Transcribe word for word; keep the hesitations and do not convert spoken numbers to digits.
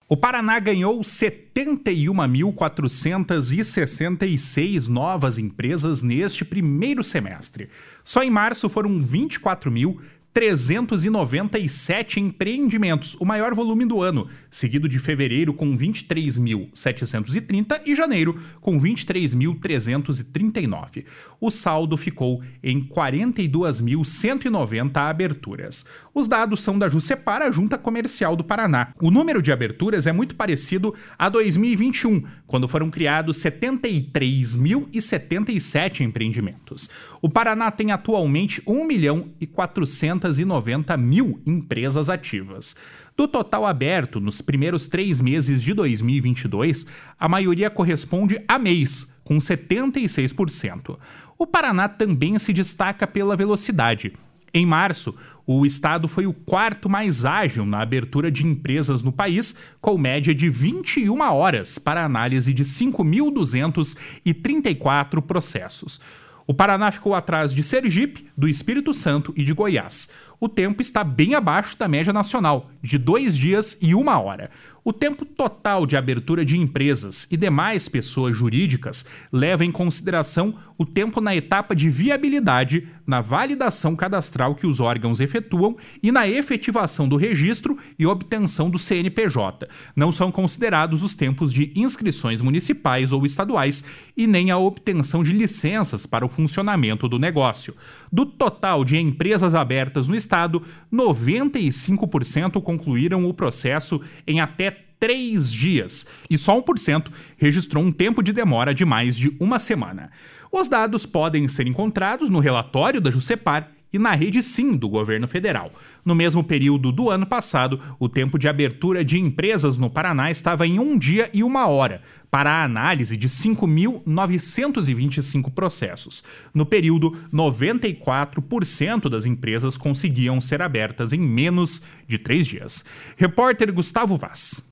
O Paraná ganhou setenta e uma mil quatrocentas e sessenta e seis novas empresas neste primeiro semestre. Só em março foram vinte e quatro mil trezentos e noventa e sete empreendimentos, o maior volume do ano, seguido de fevereiro com vinte e três mil setecentos e trinta e janeiro com vinte e três mil trezentos e trinta e nove. O saldo ficou em quarenta e duas mil cento e noventa aberturas. Os dados são da Juscepar, a Junta Comercial do Paraná. O número de aberturas é muito parecido a dois mil e vinte e um, quando foram criados setenta e três mil e setenta e sete empreendimentos. O Paraná tem atualmente um milhão e quatrocentos e noventa mil empresas ativas. Do total aberto nos primeiros três meses de dois mil e vinte e dois, a maioria corresponde a M E Is, com setenta e seis por cento. O Paraná também se destaca pela velocidade. Em março, o estado foi o quarto mais ágil na abertura de empresas no país, com média de vinte e uma horas para análise de cinco mil duzentos e trinta e quatro processos. O Paraná ficou atrás de Sergipe, do Espírito Santo e de Goiás. O tempo está bem abaixo da média nacional, de dois dias e uma hora. O tempo total de abertura de empresas e demais pessoas jurídicas leva em consideração o tempo na etapa de viabilidade, na validação cadastral que os órgãos efetuam e na efetivação do registro e obtenção do C N P J. Não são considerados os tempos de inscrições municipais ou estaduais e nem a obtenção de licenças para o funcionamento do negócio. Do total de empresas abertas no estado, noventa e cinco por cento concluíram o processo em até três dias e só um por cento registrou um tempo de demora de mais de uma semana. Os dados podem ser encontrados no relatório da Juscepar e na rede Sim do governo federal. No mesmo período do ano passado, o tempo de abertura de empresas no Paraná estava em um dia e uma hora, para a análise de cinco mil novecentos e vinte e cinco processos. No período, noventa e quatro por cento das empresas conseguiam ser abertas em menos de três dias. Repórter Gustavo Vaz.